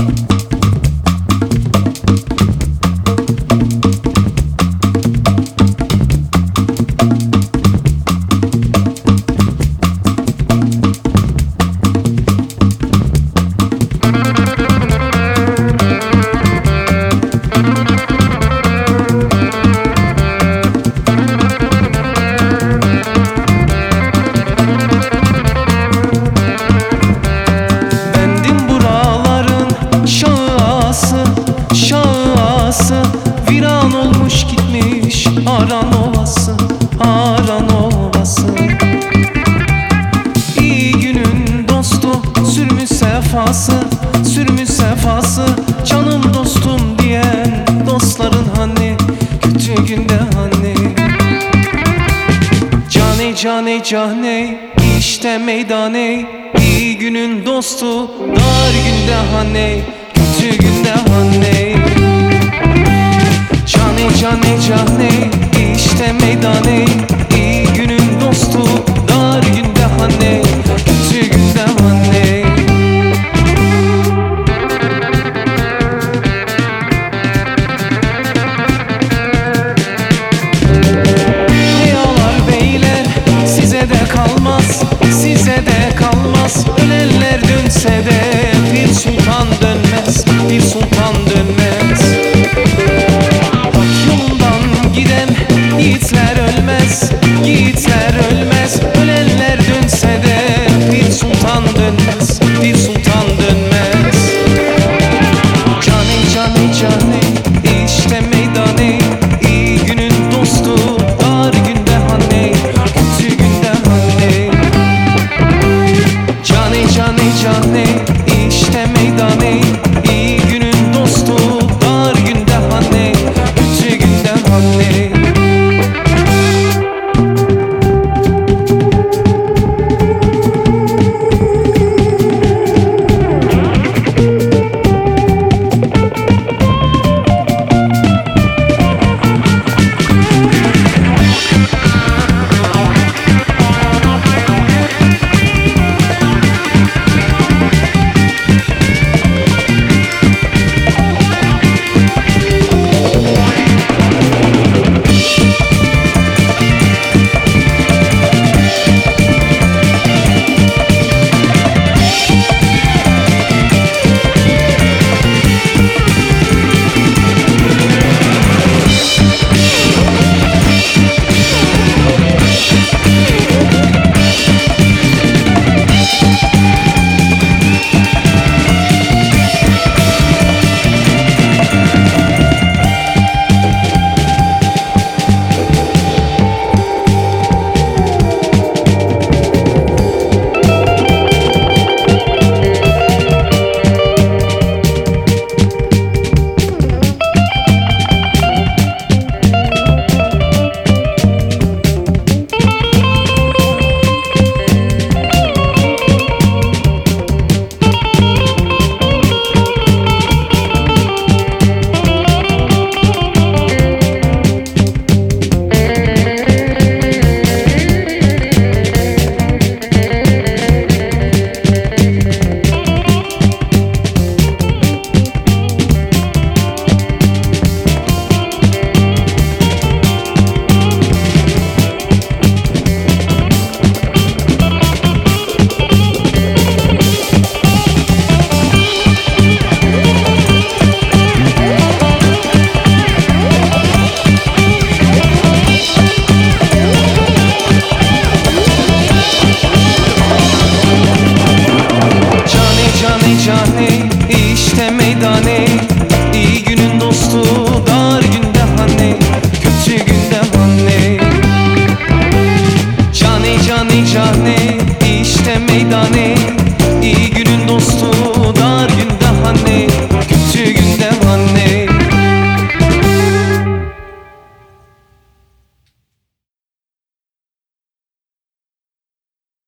Viran olmuş gitmiş Haran ovası, Haran ovası. İyi günün dostu sürmüş sefası, sürmüş sefası. Canım dostum diyen dostların hani, kötü günde hani. Cane cane cane işte meydane, iyi günün dostu dar günde hani, kötü günde hani. Cane cane cane işte meydane, iyi günün dostu dar günde hani, kötü günde hani. Heyalar beyler size de kalmaz, size de kalmaz. Ölenler dönse de bir sultan dönmez, bir sultan dönmez. Yiğitler ölmez, yiğitler ölmez. Ölenler dönse de bir sultan dönmez, bir sultan dönmez. Cane cane cane işte meydane, iyi günün dostu dar günde hani, kötü günde hani. Cane cane cane işte meydane,